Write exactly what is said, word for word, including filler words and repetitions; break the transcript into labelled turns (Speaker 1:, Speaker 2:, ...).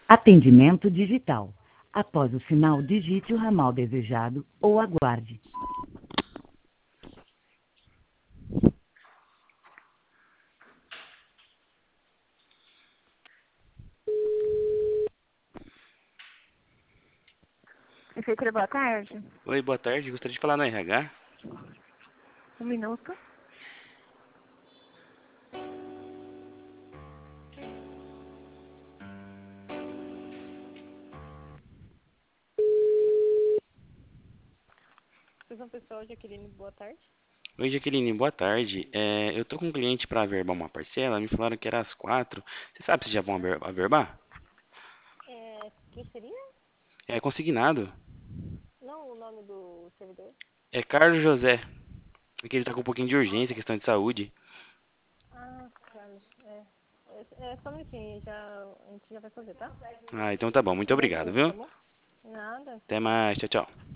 Speaker 1: Atendimento digital. Após o sinal, digite o ramal desejado ou aguarde. Prefeitura, boa tarde.
Speaker 2: Oi, boa tarde. Gostaria de falar no R H.
Speaker 1: Um minuto. Sessão pessoal, Jaqueline, boa tarde.
Speaker 2: Oi, Jaqueline, boa tarde. É, eu tô com um cliente para averbar uma parcela. Me falaram que era às quatro. Você sabe se já vão aver- averbar?
Speaker 1: É, quem seria?
Speaker 2: É consignado.
Speaker 1: Não o nome do servidor.
Speaker 2: É Carlos José. Porque ele tá com um pouquinho de urgência, questão de saúde.
Speaker 1: Ah, Carlos, é. É, é só um minutinho, já, a gente já vai fazer, tá?
Speaker 2: Ah, então tá bom. Muito
Speaker 1: Só um
Speaker 2: obrigado,
Speaker 1: minutinho, tá
Speaker 2: viu?
Speaker 1: bom? Nada.
Speaker 2: Até mais. Tchau, tchau.